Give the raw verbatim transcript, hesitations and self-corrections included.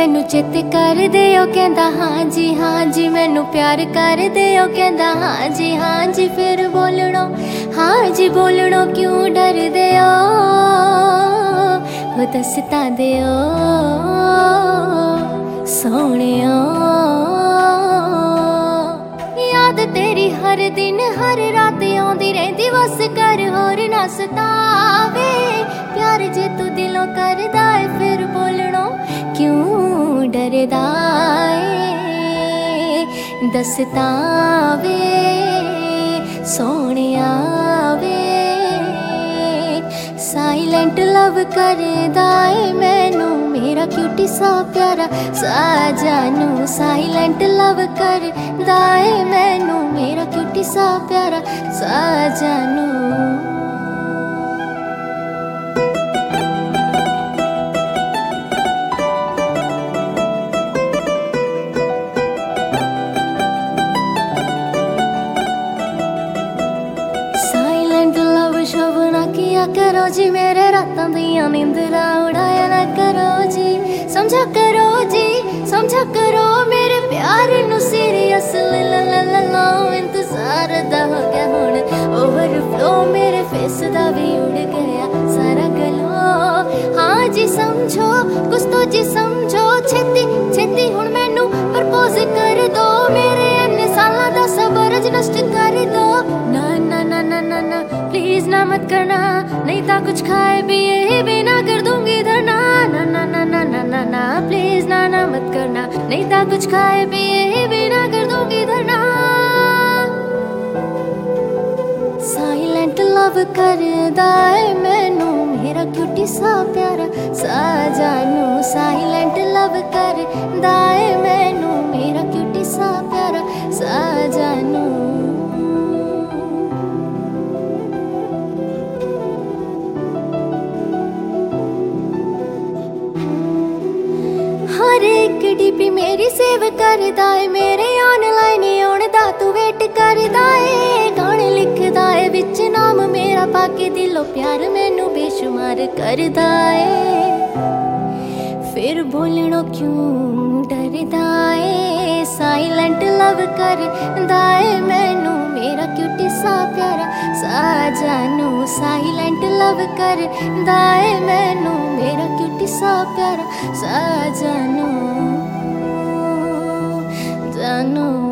मैनू चित कर दे ओ कहंदा हाँ जी हाँ जी, मैनू प्यार कर दे ओ कहंदा हाँ जी हाँ जी। फिर बोलणों हाँ जी बोलणों क्यों डर दे ओ, वो दसता दे ओ सोहणिया। याद तेरी हर दिन हर रात आउंदी रहिंदी, बस कर होर ना सतावे। प्यार जे तू दिलों करदा है फिर बोलणों क्यों डरदा है, दसता वे सोहणिया वे। साइलेंट लव करदा है मैनू मेरा क्यूटी सा प्यारा साजनू। साइलेंट लव करदा है मैनू मेरा क्यूटी सा प्यारा साजनू। शव ना किया करो जी, मेरे रातों दियां नींदरा उड़ाया ना करो जी। समझा करो जी समझा करो मेरे प्यार नू सीरियस। ला इंतजार दा हो गया हुण ओवरफ्लो, मेरे फेस दा भी उड़ गया सारा गलो। हाँ जी समझो कुछ तो जी समझो, छेती छेती हुण मैनू प्रपोज कर दो। मेरे इन्ने सालां दा सबर नष्ट कर दो। ना ना ना ना ना ना प्लीज ना मत करना, नहीं ता कुछ खाए पिए बिना कर दूंगी धरना। ना ना ना ना ना ना ना प्लीज ना ना मत करना, नहीं ता कुछ खाए पिए बिना कर दूंगी धरना। साइलेंट लव करदा है मैनू मेरा क्यूटी सा प्यारा साजनू। साइलेंट लव करदा है मैनू मेरा क्यूटी सा प्यारा साजनू। हर एक डीपी मेरी सेव करदा है, मेरे ऑनलाइन आउण दा तू वेट करदा है। गाने लिखदा है विच नाम मेरा पाके, दिलों प्यार मैनू बेशुमार करदा है। फिर बोलणों क्यों डरदा है, साइलेंट लव करदा है मैनू मेरा क्यूटी सा प्यारा साजनू। साइलेंट लव करदा है मैनू मेरा क्यूटी सा प्यारा साजनू जानू।